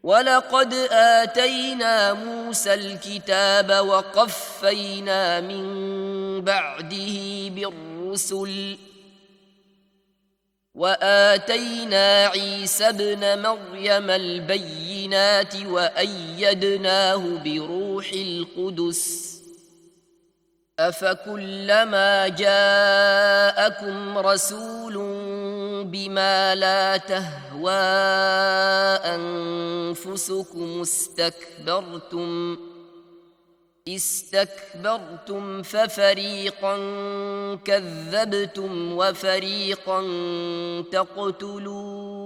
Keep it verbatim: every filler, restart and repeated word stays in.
ولقد آتينا موسى الكتاب وقفينا من بعده بالرسل وآتينا عيسى ابن مريم البينات وأيدناه بروح القدس أفكلما جاءكم رسول بما لا تهوى أنفسكم استكبرتم استكبرتم ففريقا كذبتم وفريقا تقتلون